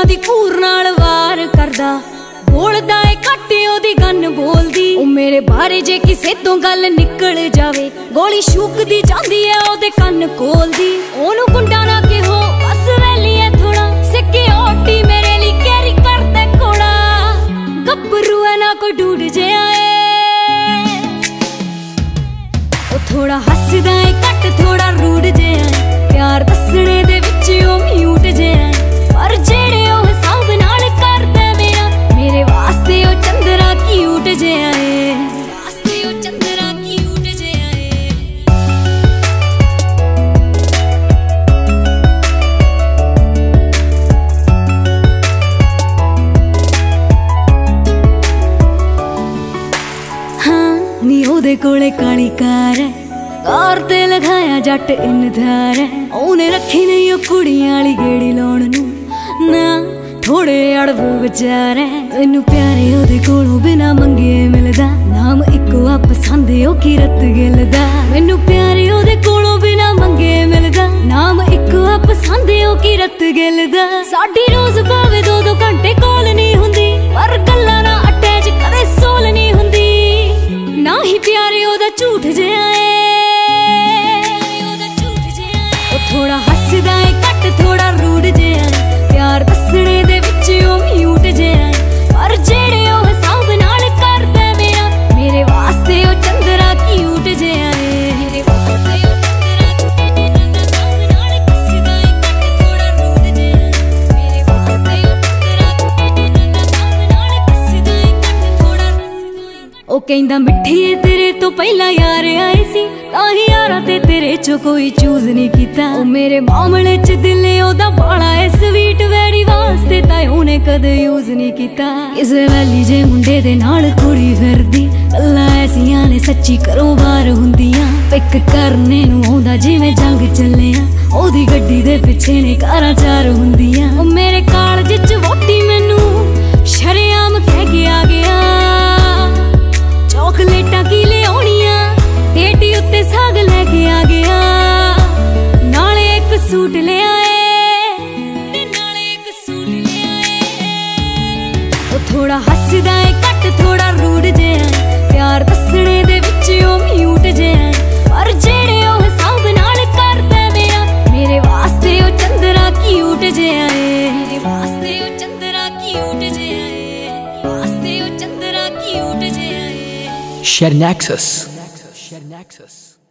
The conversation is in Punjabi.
ਕੁੜੀਆਂ ਦੀ ਘੂਰ ਨਾਲ ਵਾਰ ਕਰਦਾ, ਬੋਲਦਾ ਏ ਘੱਟ ਉਹਦੀ ਗੰਨ ਬੋਲਦੀ। ਉਹ ਮੇਰੇ ਬਾਰੇ ਜੇ ਕਿਸੇ ਤੋਂ ਗੱਲ ਨਿਕਲ ਜਾਵੇ, ਗੋਲੀ ਸ਼ੂਕਦੀ ਜਾਂਦੀ ਏ ਉਹਦੇ ਕੰਨ ਕੋਲਦੀ। ਉਹਨੂੰ ਗੁੰਡਾ ਨਾ ਕਿਹੋ ਬਸ ਵੈਲੀ ਏ ਥੋੜਾ, ਸਿਕਿਉਰਟੀ ਮੇਰੇ ਲਈ ਕੈਰੀ ਕਰਦਾ ਕੋਲਾ। ਗੱਭਰੂ ਏ ਨਾ ਕੋਈ ਡੂਡ ਜਿਹਾ ਏ, ਉਹ ਥੋੜਾ ਹੱਸਦਾ ਏ ਘੱਟ ਥੋੜਾ ਰੂਡ ਜਿਹਾ ਏ। ਪਿਆਰ ਦੱਸਣੇ ਦੇ ਵਿੱਚ ਉਹ ਮਿਊਟ ਜਿਹਾ ਏ, ਪਰ ਜਿਹੜੇ ਉਹ ਹਿਸਾਬ ਨਾਲ ਕਰਦਾ ਮੇਰਾ, ਮੇਰੇ ਵਾਸਤੇ ਉਹ ਚੰਦਰਾ ਕਿਊਟ ਜਿਹਾ ਏ, ਵਾਸਤੇ ਉਹ ਚੰਦਰਾ ਕਿਊਟ ਜਿਹਾ ਏ। ਹਾਂ ਨੀ ਉਹਦੇ ਕੋਲੇ ਕਾਲੀ ਕਾਰ ਹੈ, ਕਾਰ ਤੇ ਲਗਾਇਆ ਜੱਟ ਇਨਥਾਰ ਹੈ। ਉਹਨੇ ਰੱਖੀ ਨਹੀਂ ਉਹ ਕੁੜੀਆਂ ਵਾਲੀ ਗੇੜੀ ਲਾਉਣ ਨੂੰ ਨਾ, ਥੋੜੇ ਅੜਬੂ ਵਿਚਾਰ ਹੈ। ਮੈਨੂੰ ਪਿਆਰੇ ਉਹਦੇ ਕੋਲੋਂ ਬਿਨਾ ਮੰਗੇ ਮਿਲਦਾ, ਨਾਮ ਇੱਕੋ ਆ ਪਸੰਦ ਉਹ ਕਿਰਤ ਗਿੱਲ ਦਾ। ਮੈਨੂੰ ਪਿਆਰੇ ਉਹਦੇ ਕੋਲੋਂ ਬਿਨਾ ਮੰਗੇ ਮਿਲਦਾ, ਨਾਮ ਇੱਕੋ ਆ ਪਸੰਦ ਉਹ ਕਿਰਤ ਗਿੱਲ ਦਾ। ਸਾਡੀ ਰੋਜ਼ ਭਾਵੇਂ 2-2 ਘੰਟੇ ਕੋਲ ਨਹੀਂ ਹੁੰਦੀ, ਪਰ ਗੱਲਾਂ ਨਾ ਅਟੈਚ ਕਦੇ ਸੋਲ ਨਹੀਂ ਹੁੰਦੀ। ਨਾ ਹੀ ਪਿਆਰੇ ਉਹਦਾ ਝੂਠ ਜਿਹਾ ਏ, ਥੋੜਾ ਹੱਸਦਾ ਏ ਘੱਟ ਥੋੜਾ ਰੂਡ ਜਿਹਾ ਏ। ਪਿਆਰ ਦੱਸਣੇ ਦੇ ਵਿੱਚ ਉਹ ਮਿਊਟ ਜਿਹਾ ਏ, ਪਰ ਜਿਹੜੇ ਉਹ ਹਿਸਾਬ ਨਾਲ ਕਰਦਾ ਮੇਰਾ, ਮੇਰੇ ਵਾਸਤੇ ਉਹ ਚੰਦਰਾ ਕਿਊਟ ਜਿਹਾ ਏ, ਮੇਰੇ ਵਾਸਤੇ ਉਹ ਚੰਦਰਾ ਨਾਲ ਹੱਸਦਾ ਏ ਘੱਟ ਥੋੜਾ ਰੂਡ ਜਿਹਾ ਏ। ਮੇਰੇ ਵਾਸਤੇ ਉਹ ਚੰਦਰਾ ਨਾਲ ਹੱਸਦਾ ਏ ਘੱਟ ਥੋੜਾ। ਉਹ ਕਹਿੰਦਾ ਮਿੱਠੀਏ ਤੇਰੇ ਤੋਂ ਪਹਿਲਾਂ ਯਾਰ ਆਏ ਸੀ, ਤਾਂ ਹੀ ਯਾਰਾਂ ਤੇ ਤੇਰੇ ਚੋਂ ਕੋਈ ਚੂਜ਼ ਨਹੀਂ ਕੀਤਾ। ਉਹ ਮੇਰੇ ਮਾਮਲੇ ਚ ਦਿਲ ਉਹਦਾ ਬਾਲਾ ਏ ਸਵੀਟ, ਵੈੜੀ ਵਾਸਤੇ ਤਾਂ ਉਹਨੇ ਕਦੇ ਯੂਜ਼ ਨਹੀਂ ਕੀਤਾ। ਕਿਸੇ ਵੈਲੀ ਜੇ ਮੁੰਡੇ ਦੇ ਨਾਲ ਕੁੜੀ ਫਿਰਦੀ, ਗੱਲਾਂ ਐਸੀਆਂ ਨੇ ਸੱਚੀ ਘਰੋਂ ਬਾਹਰ ਹੁੰਦੀਆਂ। ਪਿੱਕ ਕਰਨੇ ਨੂੰ ਆਉਂਦਾ ਜਿਵੇਂ ਜੰਗ ਚੱਲਿਆ, ਉਹਦੀ ਗੱਡੀ ਦੇ ਪਿੱਛੇ ਨੇ ਕਾਰਾਂ ਚਾਰ ਹੁੰਦੀਆਂ। ਉਹ ਮੇਰੇ ਕਾਲਜ ਚ ਵੋਟੀ ਮੈਨੂੰ ਸ਼ਰੇਆਮ ਕਹਿ ਕੇ ਆ ਗਿਆ, ਚੌਕਲੇਟਾਂ ਕੀ ਲਿਆਉਣੀਆਂ, ਏਟੀ ਉੱਤੇ ਸਾਗ ਲੈ ਕੇ ਆ ਗਿਆ। ਨਾਲੇ ਇੱਕ ਸੂਟ ਲਿਆਏ, ਨਾਲੇ ਇੱਕ ਸੂਟ ਲਿਆਏ। ਉਹ ਥੋੜਾ ਹੱਸਦਾ ਏ ਘੱਟ ਥੋੜਾ ਰੂਡ ਜਿਹਾ ਏ, ਪਿਆਰ ਦੱਸਣੇ ਦੇ ਵਿੱਚ ਉਹ ਮਿਊਟ ਜਿਹਾ ਏ, ਪਰ ਜਿਹੜੇ ਉਹ ਹਿਸਾਬ ਨਾਲ ਕਰਦਾ ਮੇਰਾ, ਮੇਰੇ ਵਾਸਤੇ ਉਹ ਚੰਦਰਾ ਕਿਊਟ ਜਿਹਾ ਏ, ਮੇਰੇ ਵਾਸਤੇ ਉਹ ਚੰਦਰਾ ਕਿਊਟ ਜਿਹਾ ਏ, ਵਾਸਤੇ ਉਹ ਚੰਦਰਾ ਕਿਊਟ ਜਿਹਾ ਏ। Share Nexus.